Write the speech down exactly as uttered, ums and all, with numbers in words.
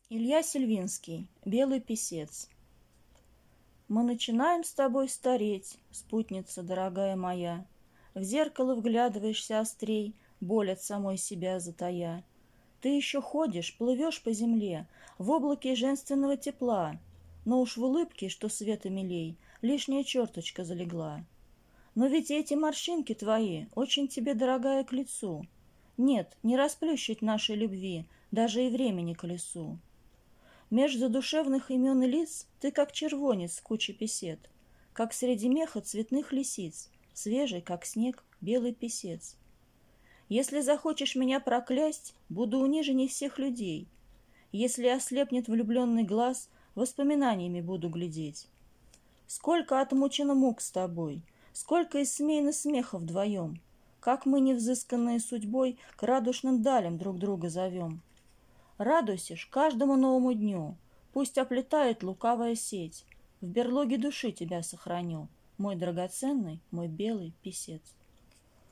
Илья Сельвинский. Белый писец. Мы начинаем с тобой стареть, спутница дорогая моя. В зеркало вглядываешься острей, боль от самой себя затая. Ты еще ходишь, плывешь по земле, в облаке женственного тепла, но уж в улыбке, что света милей, лишняя черточка залегла. Но ведь эти морщинки твои очень тебе, дорогая, к лицу. Нет, не расплющить нашей любви, даже и времени колесу. Меж задушевных имен и лиц ты как червонец в куче песет, как среди меха цветных лисиц, свежий, как снег, белый писец. Если захочешь меня проклясть, буду униженней всех людей. Если ослепнет влюбленный глаз, воспоминаниями буду глядеть. Сколько отмучено мук с тобой, сколько исмеяно смеха вдвоем, как мы, невзысканные судьбой, к радушным далям друг друга зовем. Радуйся ж каждому новому дню, пусть оплетает лукавая сеть. В берлоге души тебя сохраню, мой драгоценный, мой белый писец.